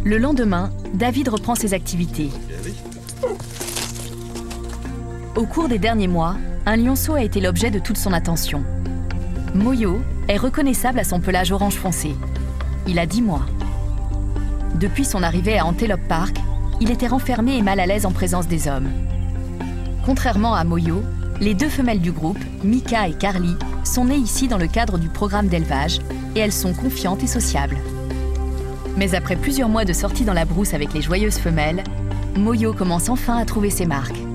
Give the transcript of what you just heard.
Le lendemain, David reprend ses activités. Au cours des derniers mois, un lionceau a été l'objet de toute son attention. Moyo est reconnaissable à son pelage orange foncé. Il a 10 mois. Depuis son arrivée à Antelope Park, il était renfermé et mal à l'aise en présence des hommes. Contrairement à Moyo, les 2 femelles du groupe, Mika et Carly, sont nées ici dans le cadre du programme d'élevage et elles sont confiantes et sociables. Mais après plusieurs mois de sortie dans la brousse avec les joyeuses femelles, Moyo commence enfin à trouver ses marques.